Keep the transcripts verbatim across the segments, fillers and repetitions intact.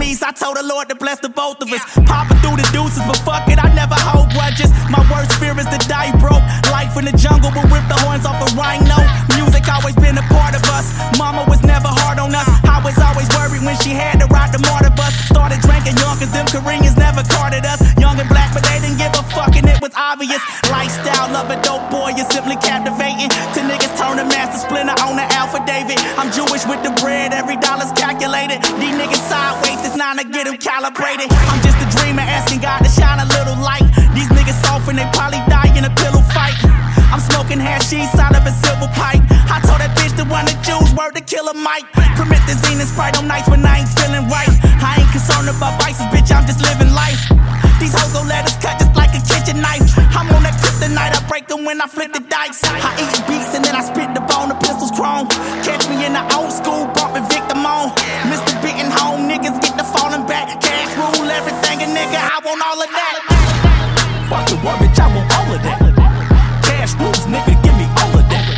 knees, I told the Lord to bless the both of us. Popping through the deuces, but fuck it, I never hold grudges. My worst fear is to die broke. Life in the jungle will rip the horns off a rhino. Music always been a part of us. Mama was never hard on us. I was always worried when she had to ride the martyr bus. Started drinking young cause them Koreans never carded us. Young and black but they didn't give a fuck and it was obvious. Lifestyle of a dope boy is simply captivating. To niggas turn a master splinter on the Alpha David. I'm Jewish with the bread, every dollar's calculated. These niggas sideways, it's nine to get them calibrated. I'm just a dreamer asking God to shine a little light. These niggas soft and they probably die in a pillow fight. I'm smoking hashish out of a silver pipe. I told that bitch to run the Jews, word to Killer Mike. Promethazine and Sprite on nights when I ain't feeling right. I ain't concerned about vices, bitch, I'm just living life. These hoes gon' let us cut just like a kitchen knife. I'm on that kryptonite, I break them when I flip the dice. I eat beats and then I spit the bone, the pistol's chrome. Catch me in the old school, bumping Victim on. Mister Bitten home, niggas get the falling back. Cash rule everything, and nigga, I want all of that. Fuck the war, bitch, I want all of that. Cash rules, nigga, give me all of that.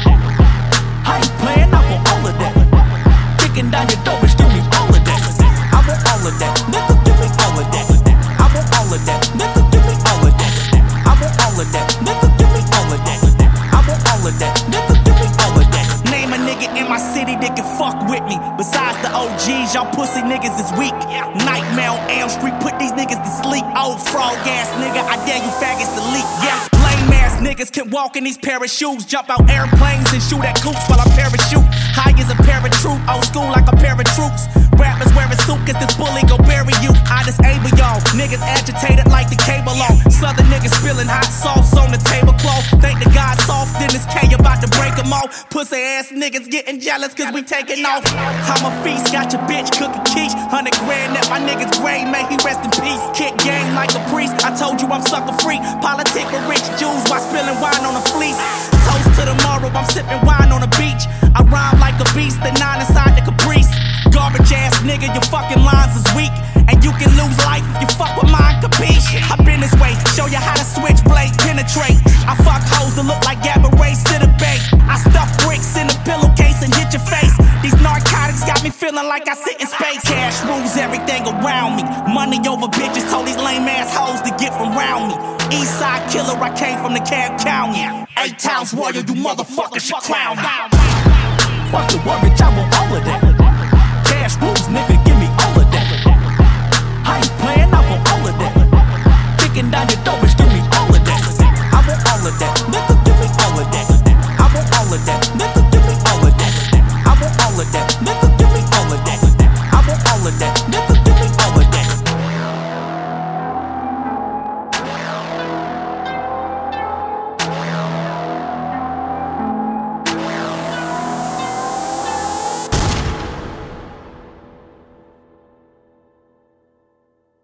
I ain't playing, I want all of that. Kicking down your door, bitch, give me all of that. I want all of that, nigga, give me all of that. I want all of that, nigga, give me all of that. I want all of that, nigga, give me all of that. I want all of that, nigga, give me all of that. Name a nigga in my city that can fuck with me. Besides the O Gs, y'all pussy niggas is weak. Nightmare on Elm Street, put these niggas to sleep. Old frog ass nigga, I dare you faggots to leak. Yeah, lame ass niggas can walk in these pair of shoes. Jump out airplanes and shoot at coops while I parachute. High as a paratroop, old school like a pair of troops. Rappers wearing suit cause this bully gon' bury you. I disable y'all, niggas agitated like the cable on. Southern niggas spilling hot sauce on the tablecloth. Think the God soft, then this K about to break them off. Pussy ass niggas getting jealous cause we taking off. I'm a feast, got your bitch cooking quiche. Hundred grand at my niggas grave, may he rest in peace. Kick game like a priest, I told you I'm sucker free. Politic with rich Jews while spilling wine on a fleece. Toast to tomorrow, I'm sipping wine on the beach. I rhyme like a beast, the nine inside the Caprice. Garbage ass nigga, your fucking lines is weak. And you can lose life if you fuck with mine, capiche? I been this way, show you how to switchblade penetrate. I fuck hoes that look like Gabourey Cinnabay. I stuff bricks in the pillowcase and hit your face. These narcotics got me feeling like I sit in space. Cash rules everything around me. Money over bitches, told these lame ass hoes to get from round me. Eastside killer, I came from the Cab County. Eight towns warrior, you motherfuckers should crown me. Fuck the war, bitch, I want all of that. Cash rules, nigga, give me all of that. I ain't playing, I want all of that. Kicking down your door, bitch, give me all of that. I want all of that.